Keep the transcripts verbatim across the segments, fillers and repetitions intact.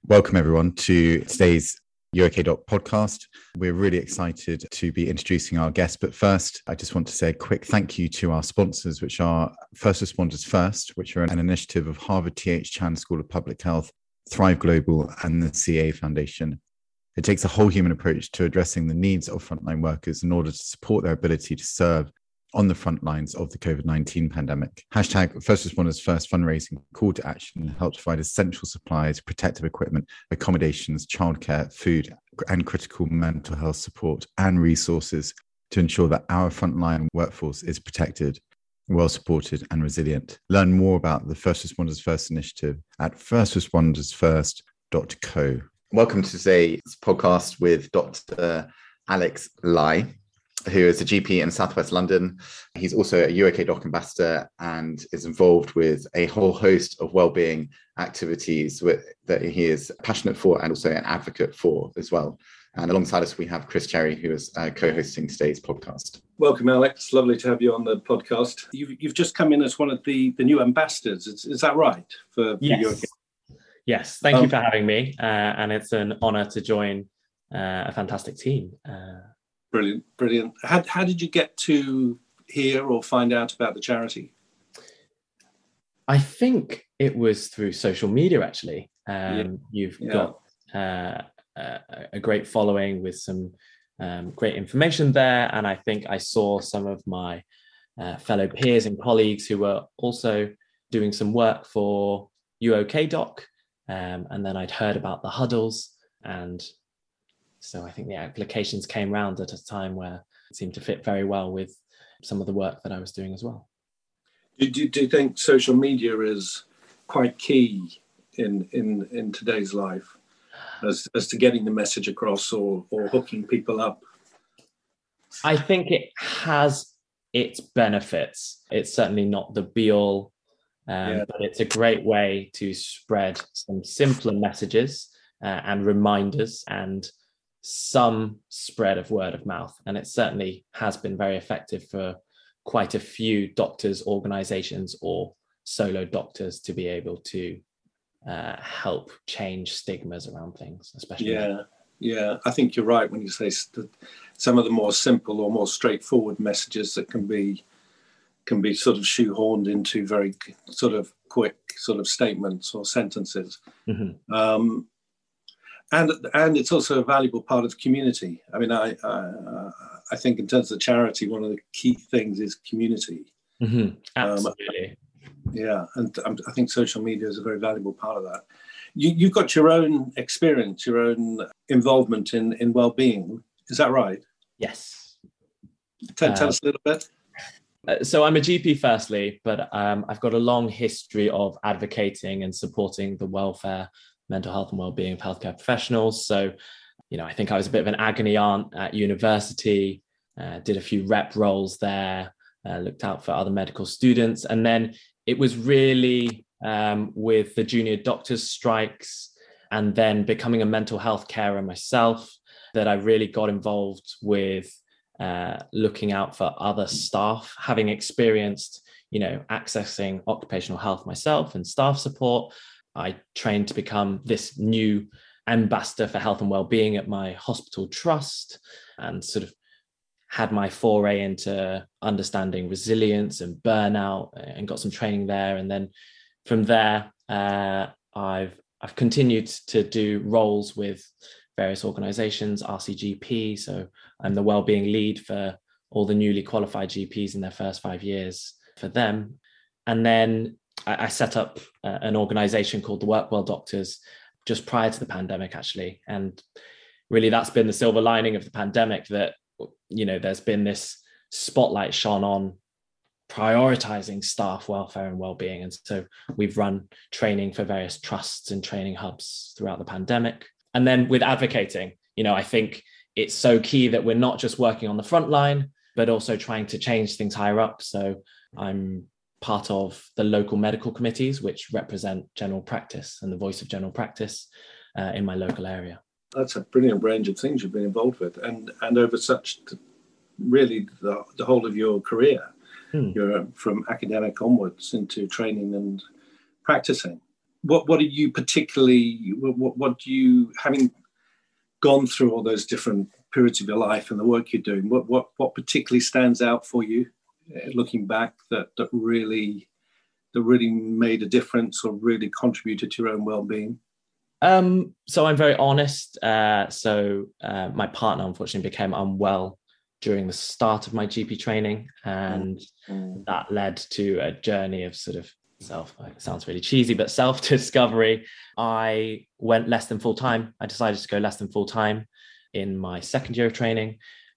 Welcome everyone to today's U O K Doc podcast. We're really excited to be introducing our guest, but first I just want to say a quick thank you to our sponsors, which are First Responders First, which are an initiative of Harvard T H Chan School of Public Health, Thrive Global and the C A Foundation. It takes a whole human approach to addressing the needs of frontline workers in order to support their ability to serve on the front lines of the COVID nineteen pandemic. Hashtag First Responders First fundraising call to action helps provide essential supplies, protective equipment, accommodations, childcare, food, and critical mental health support and resources to ensure that our frontline workforce is protected, well supported, and resilient. Learn more about the First Responders First initiative at first responders first dot co. Welcome to today's podcast with Doctor Alex Lai, who is a G P in Southwest London. He's also a U O K Doc ambassador and is involved with a whole host of wellbeing activities with, that he is passionate for and also an advocate for as well. And alongside us, we have Chris Cherry, who is uh, co-hosting today's podcast. Welcome, Alex. Lovely to have you on the podcast. You've, you've just come in as one of the, the new ambassadors. Is, is that right? For, for yes. U O K? Yes. Thank um, you for having me. Uh, and it's an honour to join uh, a fantastic team. Uh, Brilliant, brilliant. How, how did you get to hear or find out about the charity? I think it was through social media, actually. Um, yeah. You've yeah. got uh, a, a great following with some um, great information there. And I think I saw some of my uh, fellow peers and colleagues who were also doing some work for U O K Doc. Um, and then I'd heard about the huddles, and so I think the applications came round at a time where it seemed to fit very well with some of the work that I was doing as well. Do, do, do you think social media is quite key in in, in today's life as, as to getting the message across or, or hooking people up? I think it has its benefits. It's certainly not the be-all, um, yeah. but it's a great way to spread some simpler messages uh, and reminders and some spread of word of mouth. And it certainly has been very effective for quite a few doctors, organizations, or solo doctors to be able to uh, help change stigmas around things, especially. Yeah, yeah. I think you're right when you say that some of the more simple or more straightforward messages that can be can be sort of shoehorned into very sort of quick sort of statements or sentences. Mm-hmm. Um, And and it's also a valuable part of the community. I mean, I uh, I think in terms of charity, one of the key things is community. Mm-hmm. Absolutely. Um, yeah, and I think social media is a very valuable part of that. You, you've got your own experience, your own involvement in, in well-being. Is that right? Yes. Tell, uh, tell us a little bit. Uh, so I'm a G P firstly, but um, I've got a long history of advocating and supporting the welfare, mental health and well-being of healthcare professionals. So, you know, I think I was a bit of an agony aunt at university, uh, did a few rep roles there, uh, looked out for other medical students. And then it was really um, with the junior doctors' strikes and then becoming a mental health carer myself that I really got involved with uh, looking out for other staff, having experienced, you know, accessing occupational health myself and staff support. I trained to become this new ambassador for health and well-being at my hospital trust, and sort of had my foray into understanding resilience and burnout, and got some training there. And then from there, uh, I've I've continued to do roles with various organizations, R C G P. So I'm the well-being lead for all the newly qualified G Ps in their first five years for them. And then I set up uh, an organization called the Workwell Doctors just prior to the pandemic, actually. And really that's been the silver lining of the pandemic, that, you know, there's been this spotlight shone on prioritizing staff welfare and well-being. And so we've run training for various trusts and training hubs throughout the pandemic. And then with advocating, you know, I think it's so key that we're not just working on the front line, but also trying to change things higher up. So I'm part of the local medical committees, which represent general practice and the voice of general practice uh, in my local area. That's a brilliant range of things you've been involved with, and and over such really the, the whole of your career. Hmm. You're from academic onwards into training and practicing. what what are you particularly, what, what do you, having gone through all those different periods of your life and the work you're doing, what what what particularly stands out for you, uh, looking back, that that really that really made a difference or really contributed to your own well-being? Um, so I'm very honest. Uh, so uh, my partner unfortunately became unwell during the start of my G P training, and mm. that led to a journey of sort of self, it sounds really cheesy, but self-discovery. I went less than full time. I decided to go less than full time in my second year of training.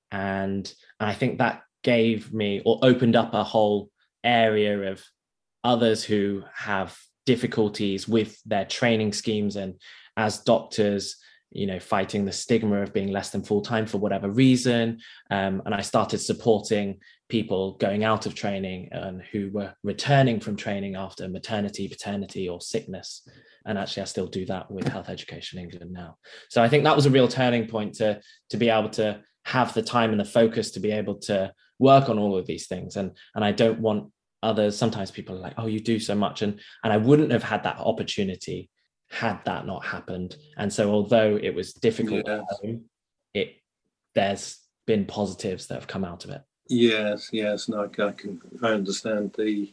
And, and I think that gave me, or opened up a whole area of others who have difficulties with their training schemes, and as doctors, you know, fighting the stigma of being less than full time for whatever reason. Um, and I started supporting people going out of training and who were returning from training after maternity, paternity, or sickness. And actually, I still do that with Health Education England now. So I think that was a real turning point to, to be able to have the time and the focus to be able to work on all of these things. And, and I don't want others, sometimes people are like, oh, you do so much. And, and I wouldn't have had that opportunity had that not happened. And so although it was difficult, yes. home, it there's been positives that have come out of it. Yes, yes, no, I can, I understand the,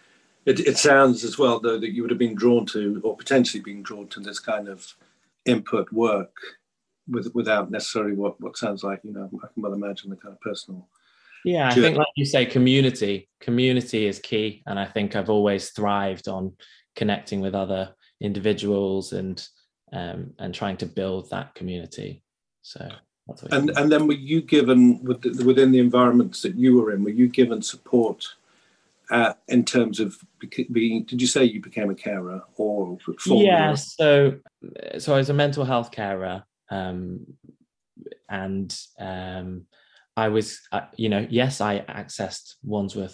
it, it sounds as well though that you would have been drawn to, or potentially being drawn to, this kind of input work with, without necessarily what, what sounds like, you know, I can well imagine the kind of personal. Yeah, I think like you say, community, community is key. And I think I've always thrived on connecting with other individuals and um, and trying to build that community. So that's what and and then were you given with the, within the environments that you were in, were you given support uh, in terms of being, did you say you became a carer or yeah so so I was a mental health carer, um, and um, I was uh, you know yes I accessed Wandsworth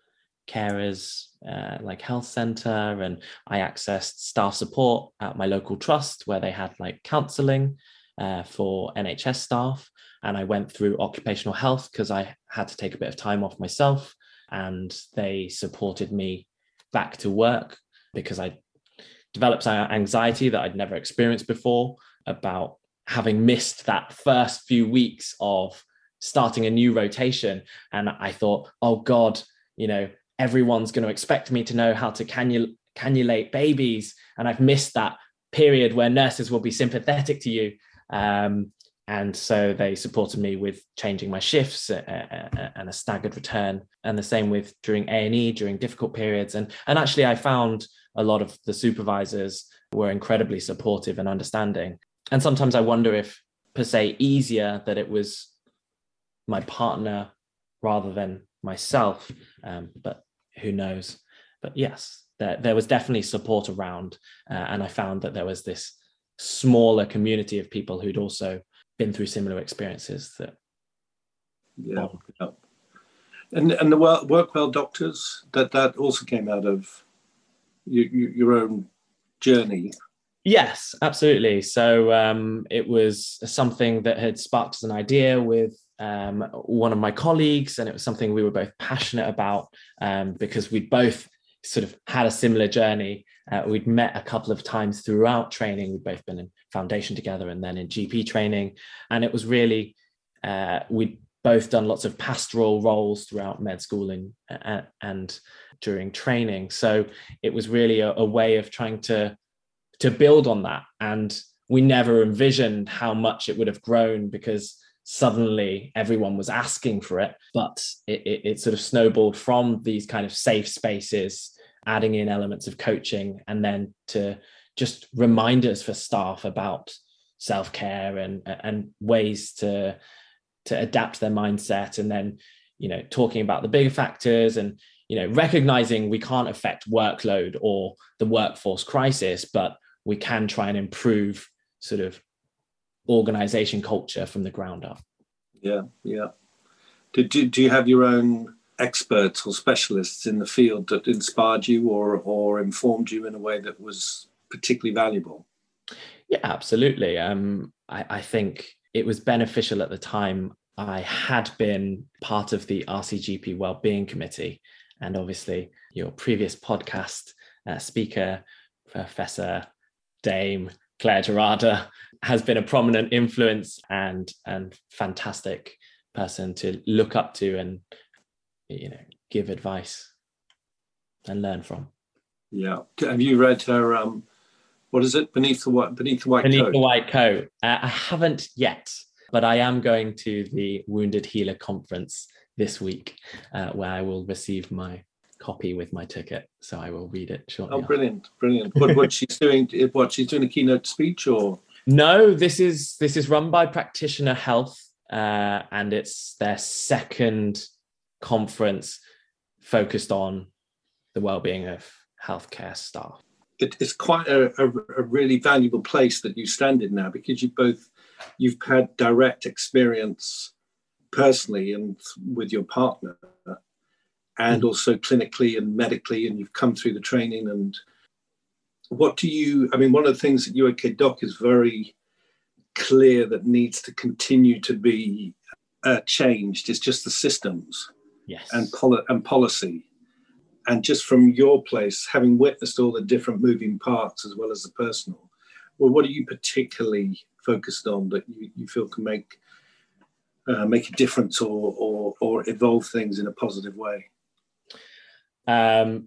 carers uh, like health centre, and I accessed staff support at my local trust where they had like counselling uh, for N H S staff, and I went through occupational health because I had to take a bit of time off myself, and they supported me back to work because I developed anxiety that I'd never experienced before about having missed that first few weeks of starting a new rotation. And I thought, oh God, you know, everyone's going to expect me to know how to cannul- cannulate babies. And I've missed that period where nurses will be sympathetic to you. Um, and so they supported me with changing my shifts uh, uh, and a staggered return. And the same with during A and E, during difficult periods. And, and actually, I found a lot of the supervisors were incredibly supportive and understanding. And sometimes I wonder if, per se, easier that it was my partner rather than myself, um, but who knows? But yes, there, there was definitely support around, uh, and I found that there was this smaller community of people who'd also been through similar experiences. That yeah, yeah. and and the work well doctors, that that also came out of your, your own journey. Yes, absolutely. So um, it was something that had sparked as an idea with um, one of my colleagues, and it was something we were both passionate about um, because we'd both sort of had a similar journey. Uh, we'd met a couple of times throughout training. We'd both been in foundation together and then in G P training. And it was really, uh, we'd both done lots of pastoral roles throughout med school and, uh, and during training. So it was really a, a way of trying to to build on that. And we never envisioned how much it would have grown because suddenly everyone was asking for it. But it, it, it sort of snowballed from these kind of safe spaces, adding in elements of coaching, and then to just reminders for staff about self-care and, and ways to, to adapt their mindset. And then, you know, talking about the bigger factors and, you know, recognizing we can't affect workload or the workforce crisis, but we can try and improve sort of organization culture from the ground up. Yeah, yeah. Did you, do you have your own experts or specialists in the field that inspired you or or informed you in a way that was particularly valuable? Yeah, absolutely. Um, I, I think it was beneficial at the time. I had been part of the R C G P Wellbeing Committee, and obviously your previous podcast uh, speaker, Professor Dame Claire Gerada has been a prominent influence and and fantastic person to look up to and, you know, give advice and learn from. Yeah. Have you read her, um, what is it? Beneath the White, Beneath the White Beneath Coat? the White Coat. Uh, I haven't yet, but I am going to the Wounded Healer Conference this week, uh, where I will receive my copy with my ticket. So I will read it shortly. Oh, brilliant, brilliant. What, what she's doing, what she's doing a keynote speech or? No, this is, this is run by Practitioner Health, uh, and it's their second conference focused on the well-being of healthcare staff. It, it's quite a, a, a really valuable place that you stand in now, because you both, you've had direct experience personally and with your partner, and mm-hmm. also clinically and medically, and you've come through the training. And what do you, I mean, one of the things that U O K Doc is very clear that needs to continue to be uh, changed is just the systems. Yes. and, poli- and policy. And just from your place, having witnessed all the different moving parts as well as the personal, well, what are you particularly focused on that you, you feel can make uh, make a difference or, or or evolve things in a positive way? Um,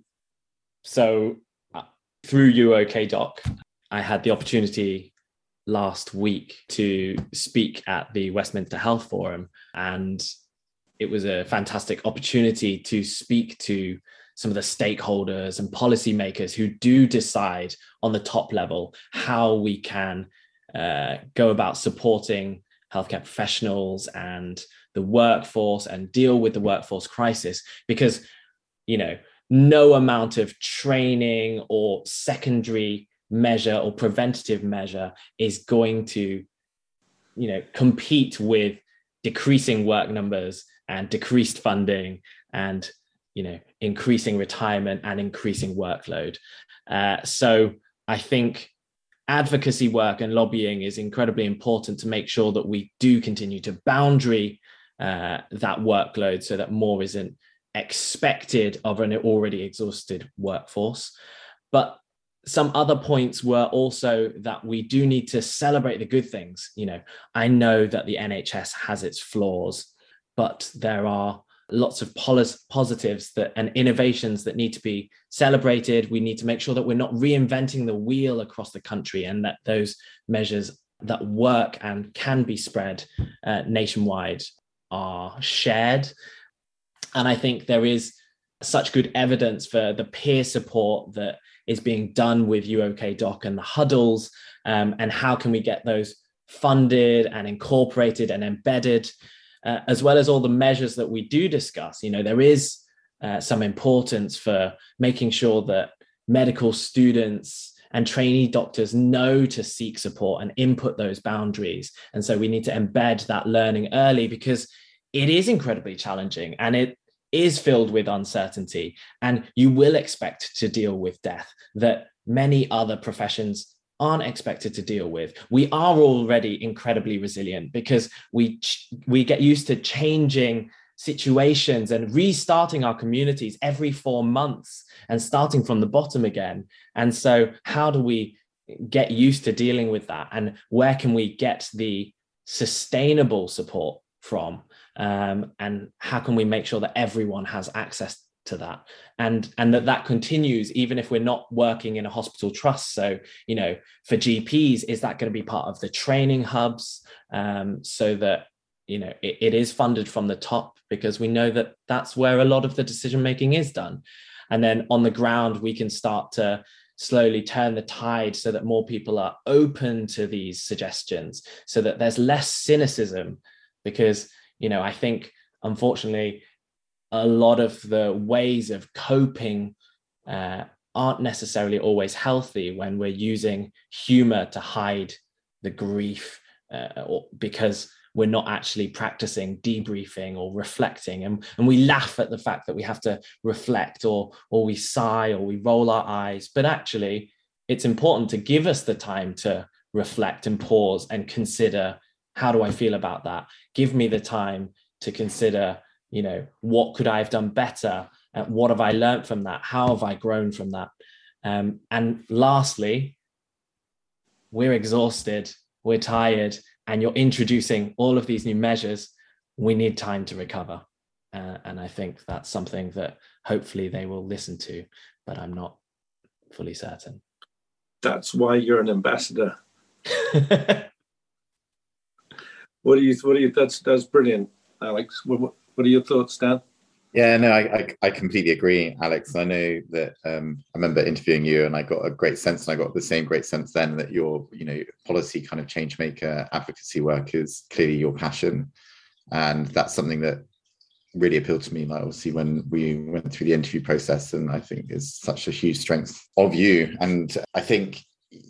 so uh, through U O K Doc, I had the opportunity last week to speak at the Westminster Health Forum, and it was a fantastic opportunity to speak to some of the stakeholders and policymakers who do decide on the top level how we can uh, go about supporting healthcare professionals and the workforce and deal with the workforce crisis. Because, you know, no amount of training or secondary measure or preventative measure is going to, you know, compete with decreasing work numbers and decreased funding and, you know, increasing retirement and increasing workload. Uh, so I think advocacy work and lobbying is incredibly important to make sure that we do continue to boundary uh, that workload so that more isn't expected of an already exhausted workforce. But some other points were also that we do need to celebrate the good things. You know, I know that the N H S has its flaws, but there are lots of pos- positives that and innovations that need to be celebrated. We need to make sure that we're not reinventing the wheel across the country, and that those measures that work and can be spread uh, nationwide are shared. And I think there is such good evidence for the peer support that is being done with U O K Doc and the huddles, um, and how can we get those funded and incorporated and embedded, uh, as well as all the measures that we do discuss. You know, there is uh, some importance for making sure that medical students and trainee doctors know to seek support and input those boundaries. And so we need to embed that learning early, because it is incredibly challenging and it is filled with uncertainty, and you will expect to deal with death that many other professions aren't expected to deal with. We are already incredibly resilient because we we get used to changing situations and restarting our communities every four months and starting from the bottom again. And so how do we get used to dealing with that, and where can we get the sustainable support from? Um, and how can we make sure that everyone has access to that, and and that that continues even if we're not working in a hospital trust? So, you know, for G Ps, is that going to be part of the training hubs, um, so that, you know, it, it is funded from the top, because we know that that's where a lot of the decision making is done. And then on the ground, we can start to slowly turn the tide so that more people are open to these suggestions, so that there's less cynicism. Because, you know, I think, unfortunately, a lot of the ways of coping uh, aren't necessarily always healthy when we're using humor to hide the grief, uh, or because we're not actually practicing debriefing or reflecting. And, and we laugh at the fact that we have to reflect, or, or we sigh, or we roll our eyes. But actually, it's important to give us the time to reflect and pause and consider, how do I feel about that? Give me the time to consider, you know, what could I have done better? And what have I learned from that? How have I grown from that? Um, and lastly, we're exhausted, we're tired, and you're introducing all of these new measures. We need time to recover. Uh, and I think that's something that hopefully they will listen to, but I'm not fully certain. That's why you're an ambassador. What do you, what do you, that's, that's brilliant, Alex. What, what are your thoughts, Dan? Yeah, no, I, I, I completely agree, Alex. I know that um, I remember interviewing you, and I got a great sense, and I got the same great sense then that your, you know, policy kind of change maker advocacy work is clearly your passion, and that's something that really appealed to me. Like obviously when we went through the interview process, and I think is such a huge strength of you. And I think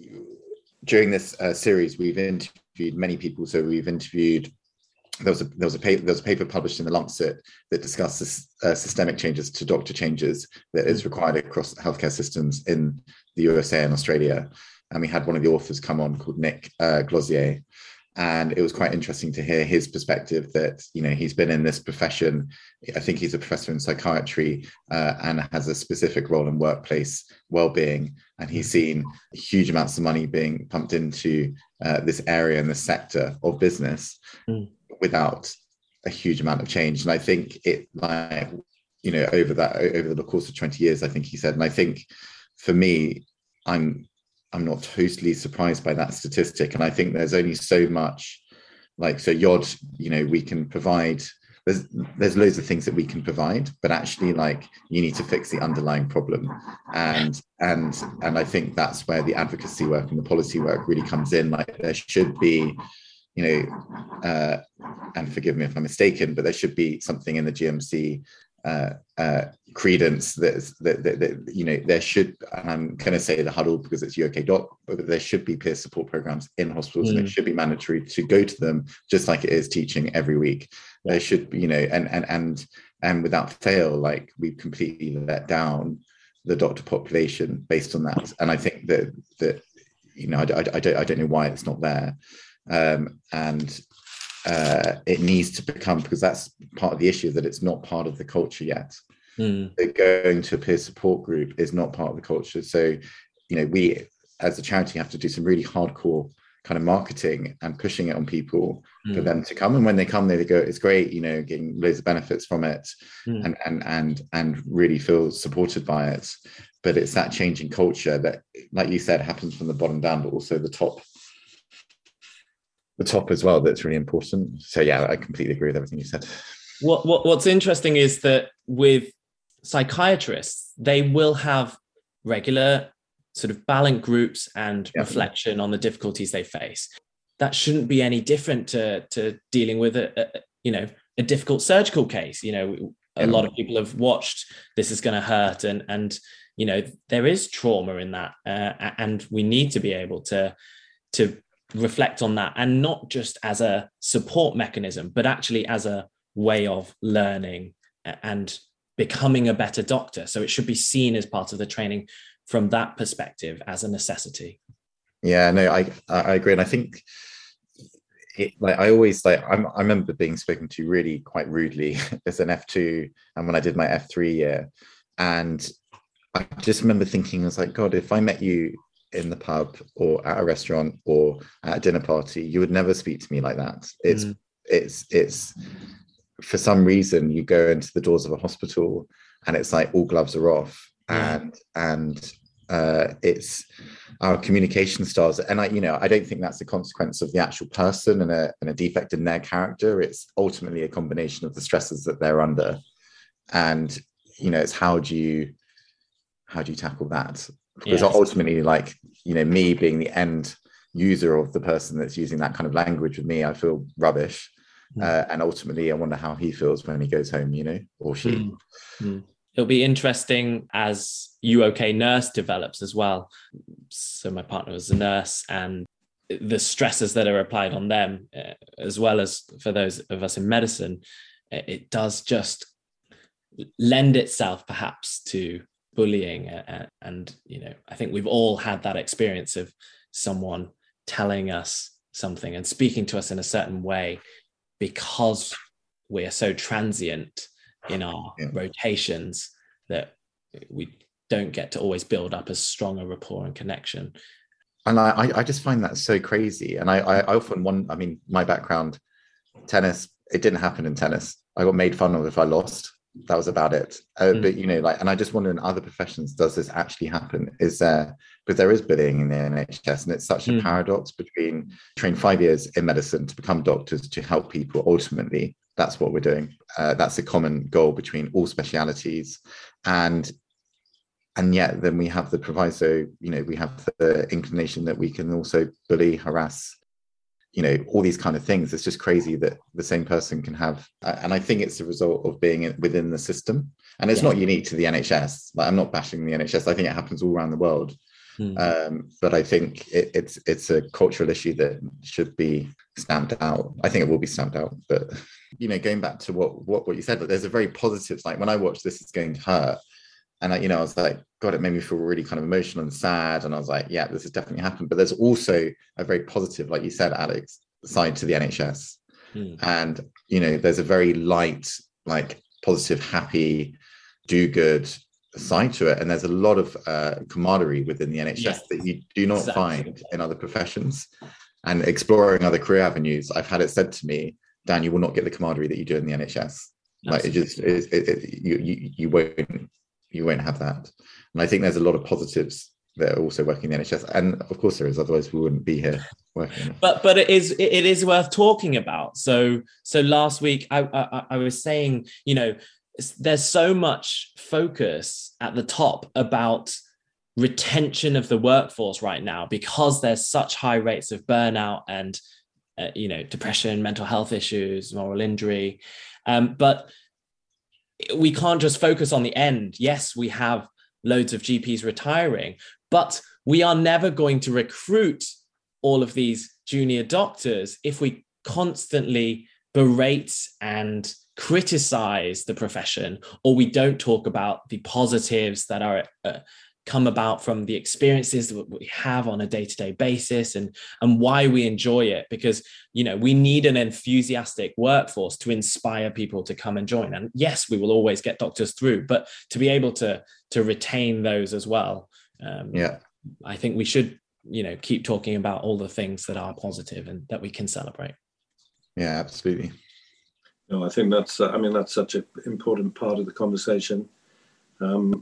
during this uh, series, we've interviewed many people. So we've interviewed. There was a there was a paper there was a paper published in the Lancet that discusses uh, systemic changes to doctor changes that is required across healthcare systems in the U S A and Australia. And we had one of the authors come on called Nick uh, Glossier, and it was quite interesting to hear his perspective. That you know he's been in this profession. I think he's a professor in psychiatry uh, and has a specific role in workplace well-being, and he's seen huge amounts of money being pumped into uh, this area and this sector of business. Mm. Without a huge amount of change. And I think it, like, you know, over that, over the course of twenty years, I think he said, and I think for me, I'm, I'm not totally surprised by that statistic. And I think there's only so much, like, so Yod, you know, we can provide, there's, there's loads of things that we can provide, but actually like you need to fix the underlying problem. And, and, and I think that's where the advocacy work and the policy work really comes in. Like there should be, you know, uh, and forgive me if I'm mistaken, but there should be something in the G M C uh, uh, credence that, that, that, that, you know, there should, and I'm going to say the huddle because it's U O K doc, but there should be peer support programs in hospitals, mm. and it should be mandatory to go to them, just like it is teaching every week. There should be, you know, and and and and without fail, like we've completely let down the doctor population based on that. And I think that that you know, I, I, I don't I don't know why it's not there. Um, and uh, it needs to become, because that's part of the issue, that it's not part of the culture yet. Mm. Going to a peer support group is not part of the culture. So, you know, we as a charity have to do some really hardcore kind of marketing and pushing it on people mm. for them to come. And when they come, they go, it's great, you know, getting loads of benefits from it mm. and, and, and, and really feel supported by it. But it's that changing culture that, like you said, happens from the bottom down, but also the top. the top as well, that's really important. So yeah, I completely agree with everything you said. What, what what's interesting is that with psychiatrists, they will have regular sort of balanced groups and yeah. reflection on the difficulties they face. That shouldn't be any different to, to dealing with a, a you know a difficult surgical case. You know, a yeah. lot of people have watched This Is Going to Hurt, and and you know there is trauma in that, uh, and we need to be able to to reflect on that, and not just as a support mechanism, but actually as a way of learning and becoming a better doctor. So it should be seen as part of the training from that perspective as a necessity. Yeah, no, I I agree, and I think it, like I always like I'm, I remember being spoken to really quite rudely as an F two, and when I did my F three year, and I just remember thinking, I was like, God, if I met you in the pub or at a restaurant or at a dinner party, you would never speak to me like that. It's mm. it's it's for some reason you go into the doors of a hospital and it's like all gloves are off, yeah. and and uh it's our communication styles, and I you know I don't think that's a consequence of the actual person and a and a defect in their character. It's ultimately a combination of the stresses that they're under, and you know it's how do you how do you tackle that? Because yes. ultimately, like, you know, me being the end user of the person that's using that kind of language with me, I feel rubbish. Mm. Uh, and ultimately, I wonder how he feels when he goes home, you know, or she. Mm. Mm. It'll be interesting as U O K Nurse develops as well. So my partner is a nurse, and the stresses that are applied on them, uh, as well as for those of us in medicine, it does just lend itself perhaps to bullying. And, and, you know, I think we've all had that experience of someone telling us something and speaking to us in a certain way because we are so transient in our yeah. rotations that we don't get to always build up as strong a rapport and connection. And I, I just find that so crazy. And I, I often want, I mean, my background, tennis, it didn't happen in tennis. I got made fun of if I lost. That was about it. Uh, mm. But, you know, like, and I just wonder in other professions, does this actually happen? Is there, because there is bullying in the N H S, and it's such a mm. paradox between train five years in medicine to become doctors to help people. Ultimately, that's what we're doing. Uh, that's a common goal between all specialities. And And yet then we have the proviso, you know, we have the inclination that we can also bully, harass, you know, all these kind of things. It's just crazy that the same person can have. And I think it's a result of being within the system. And it's yeah. not unique to the N H S. Like, I'm not bashing the N H S. I think it happens all around the world. Hmm. Um, but I think it, it's it's a cultural issue that should be stamped out. I think it will be stamped out. But, you know, going back to what, what, what you said, but there's a very positive, like when I watched This Is Going to Hurt, and I, you know, I was like, God, it made me feel really kind of emotional and sad. And I was like, yeah, this has definitely happened. But there's also a very positive, like you said, Alex, side to the N H S. Mm. And, you know, there's a very light, like positive, happy, do good side to it. And there's a lot of uh, camaraderie within the N H S yes. that you do not exactly. find in other professions. And exploring other career avenues, I've had it said to me, Dan, you will not get the camaraderie that you do in the N H S. Absolutely. Like it just, it, it, it, you, you, you won't. You won't have that. And I think there's a lot of positives that are also working in the N H S. And of course there is, otherwise we wouldn't be here working. But but it is it is worth talking about. So so last week I, I, I was saying, you know, there's so much focus at the top about retention of the workforce right now because there's such high rates of burnout and, uh, you know, depression, mental health issues, moral injury. Um, but we can't just focus on the end. Yes, we have loads of G Ps retiring, but we are never going to recruit all of these junior doctors if we constantly berate and criticize the profession, or we don't talk about the positives that are uh, come about from the experiences that we have on a day-to-day basis and, and why we enjoy it. Because, you know, we need an enthusiastic workforce to inspire people to come and join. And yes, we will always get doctors through, but to be able to, to retain those as well. Um, yeah, I think we should, you know, keep talking about all the things that are positive and that we can celebrate. Yeah, absolutely. No, I think that's, uh, I mean, that's such an important part of the conversation. Um,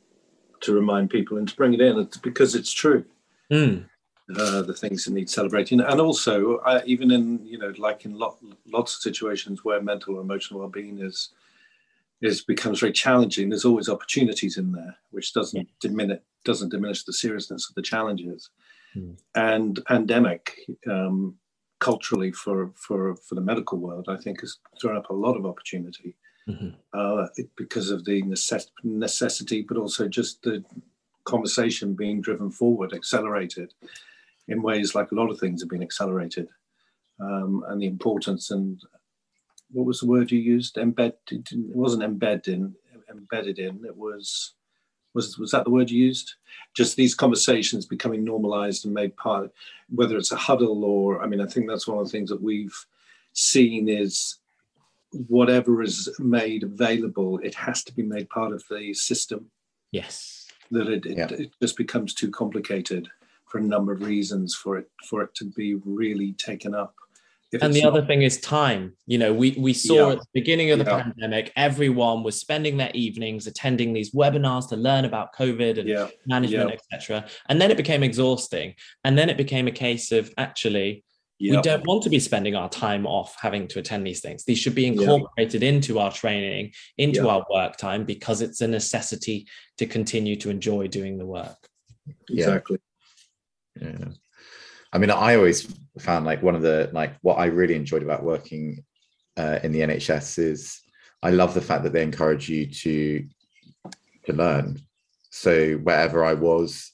to remind people and to bring it in, it's because it's true. Mm. Uh, the things that need celebrating, and also uh, even in, you know, like in lot, lots of situations where mental or emotional well-being is is becomes very challenging, there's always opportunities in there, which doesn't yeah. diminish doesn't diminish the seriousness of the challenges. Mm. And the pandemic, um, culturally for for for the medical world, I think has thrown up a lot of opportunity. Mm-hmm. Uh, because of the necess- necessity, but also just the conversation being driven forward, accelerated in ways like a lot of things have been accelerated. Um, and the importance and what was the word you used? Embed. It wasn't embedded in. Embedded in. It was. Was was that the word you used? Just these conversations becoming normalized and made part. Whether it's a huddle or, I mean, I think that's one of the things that we've seen is, whatever is made available, it has to be made part of the system. Yes. That it, it, yeah. it just becomes too complicated for a number of reasons for it for it to be really taken up. If and the not, other thing is time. You know, we, we saw yeah. at the beginning of the yeah. pandemic, everyone was spending their evenings attending these webinars to learn about COVID and yeah. management, yeah. et cetera. And then it became exhausting. And then it became a case of actually, Yep. we don't want to be spending our time off having to attend these things. These should be incorporated yep. into our training, into yep. our work time, because it's a necessity to continue to enjoy doing the work. Exactly. Yeah. yeah. I mean, I always found like one of the, like what I really enjoyed about working uh, in the N H S is I love the fact that they encourage you to, to learn. So wherever I was,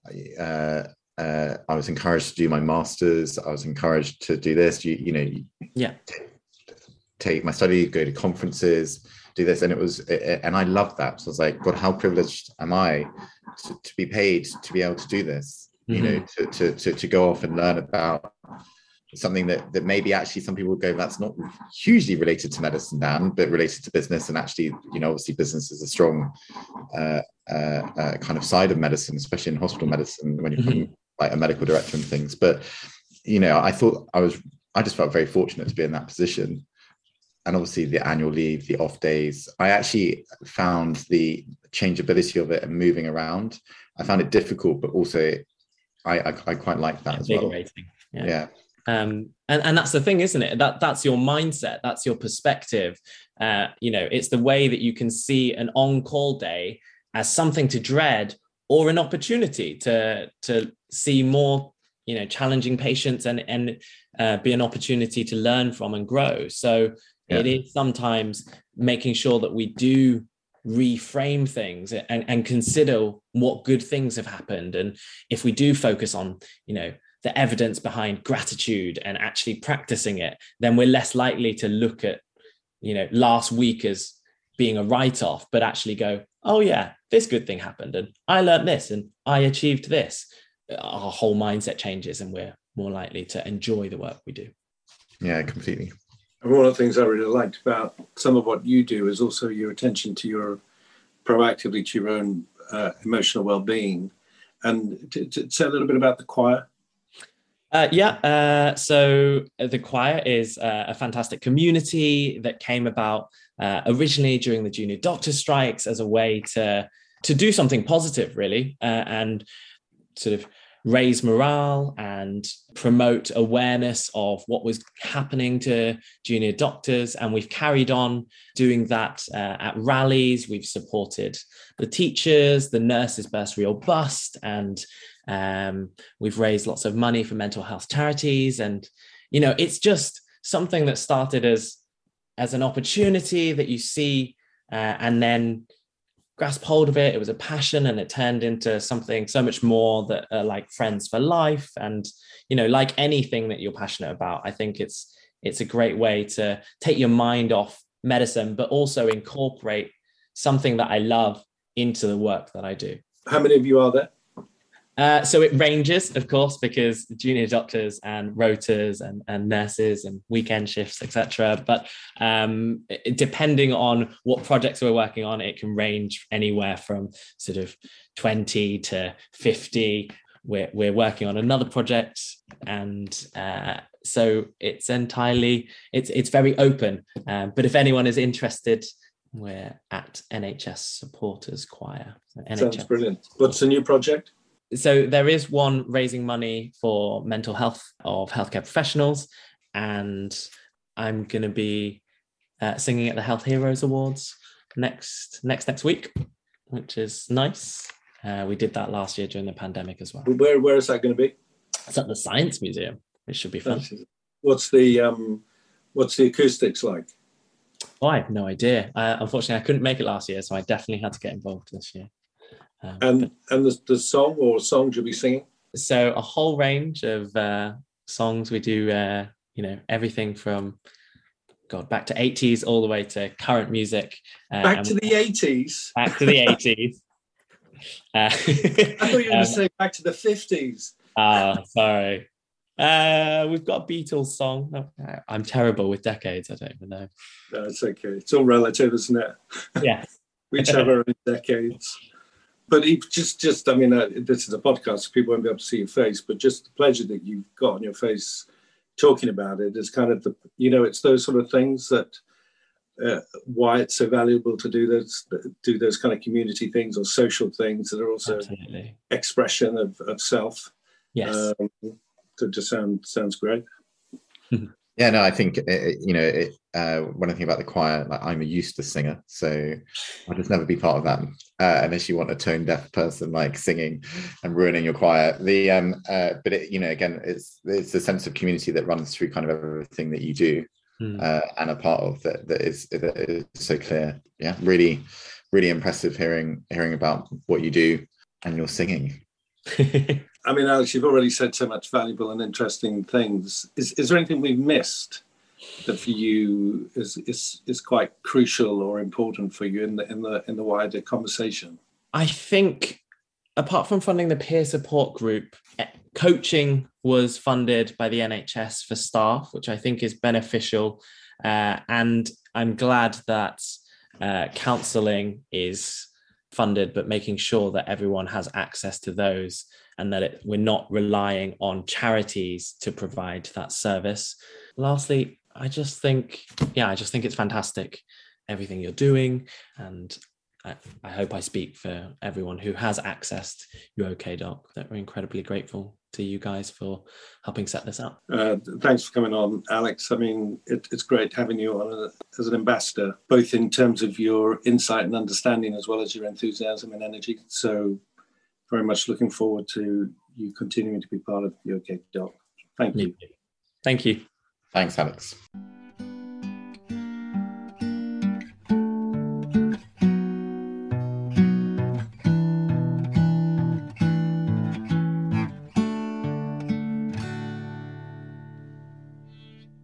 uh, Uh, I was encouraged to do my master's. I was encouraged to do this. You, you know, yeah. T- take my study, go to conferences, do this, and it was, it, and I loved that. So I was like, God, how privileged am I to, to be paid to be able to do this? Mm-hmm. You know, to, to to to go off and learn about something that that maybe actually some people would go, that's not hugely related to medicine, Dan, but related to business. And actually, you know, obviously business is a strong uh, uh, uh, kind of side of medicine, especially in hospital medicine when you're mm-hmm. like a medical director and things. But, you know, I thought I was, I just felt very fortunate to be in that position. And obviously the annual leave, the off days, I actually found the changeability of it and moving around. I found it difficult, but also I, I, I quite like that as well. Yeah. yeah. Um, and, and that's the thing, isn't it? That that's your mindset. That's your perspective. Uh, you know, it's the way that you can see an on-call day as something to dread or an opportunity to, to see more, you know, challenging patients and, and uh, be an opportunity to learn from and grow. So yeah. It is sometimes making sure that we do reframe things and, and consider what good things have happened. And if we do focus on, you know, the evidence behind gratitude and actually practicing it, then we're less likely to look at, you know, last week as being a write-off, but actually go, oh yeah, this good thing happened and I learned this and I achieved this. Our whole mindset changes and we're more likely to enjoy the work we do. Yeah, completely. And one of the things I really liked about some of what you do is also your attention to your proactively to your own uh, emotional well-being. And to, to say a little bit about the choir. Uh, yeah, uh, so the choir is uh, a fantastic community that came about uh, originally during the junior doctor strikes as a way to to do something positive, really, uh, and sort of raise morale and promote awareness of what was happening to junior doctors. And we've carried on doing that uh, at rallies. We've supported the teachers, the nurses bursary or bust, and um, we've raised lots of money for mental health charities. And, you know, it's just something that started as, as an opportunity that you see uh, and then grasp hold of it. It was a passion and it turned into something so much more that are like friends for life. And, you know, like anything that you're passionate about, I think it's, it's a great way to take your mind off medicine, but also incorporate something that I love into the work that I do. How many of you are there? Uh, so it ranges, of course, because junior doctors and rotors and, and nurses and weekend shifts, et cetera. But um, it, depending on what projects we're working on, it can range anywhere from sort of twenty to fifty. We're, we're working on another project. And uh, so it's entirely, it's, it's very open. Um, but if anyone is interested, we're at N H S Supporters Choir. So N H S. Sounds brilliant. What's the new project? So there is one raising money for mental health of healthcare professionals, and I'm going to be uh, singing at the Health Heroes Awards next next next week, which is nice. Uh, we did that last year during the pandemic as well. Where where is that going to be? It's at the Science Museum. It should be fun. What's the um, what's the acoustics like? Oh, I have no idea. Uh, unfortunately, I couldn't make it last year, so I definitely had to get involved this year. Um, and but, and the, the song or songs you'll be singing? So a whole range of uh, songs. We do, uh, you know, everything from, God, back to eighties all the way to current music. Uh, back to the eighties? Back to the eighties. uh, I thought you were going to um, say back to the fifties. Ah, uh, sorry. Uh, we've got a Beatles song. Oh, I'm terrible with decades. I don't even know. No, it's okay. It's all relative, isn't it? Yes. We each have our own decades. But just, just, I mean, uh, this is a podcast, so people won't be able to see your face, but just the pleasure that you've got on your face talking about it is kind of the, you know, it's those sort of things that, uh, why it's so valuable to do those, do those kind of community things or social things that are also Absolutely. Expression of, of self. Yes. Um, so just sound, sounds great. Yeah, no, I think, it, you know, it, uh, when I think about the choir, like, I'm a Eustace singer, so I'll just never be part of that. Uh, unless you want a tone deaf person like singing and ruining your choir. The um, uh, but it, you know, again, it's it's a sense of community that runs through kind of everything that you do mm. uh, and a part of that that is that is so clear. Yeah, really, really impressive hearing hearing about what you do and your singing. I mean, Alex, you've already said so much valuable and interesting things. Is is there anything we've missed that for you is is is quite crucial or important for you in the in the in the wider conversation? I think, apart from funding the peer support group, coaching was funded by the N H S for staff, which I think is beneficial. Uh, and I'm glad that uh, counselling is funded, but making sure that everyone has access to those and that it, we're not relying on charities to provide that service. Lastly, I just think, yeah, I just think it's fantastic, everything you're doing. And I, I hope I speak for everyone who has accessed Your OK Doc, that we're incredibly grateful to you guys for helping set this up. Uh, thanks for coming on, Alex. I mean, it, it's great having you on a, as an ambassador, both in terms of your insight and understanding, as well as your enthusiasm and energy. So very much looking forward to you continuing to be part of the OK Doc. Thank you. Thank you. Thanks, Alex.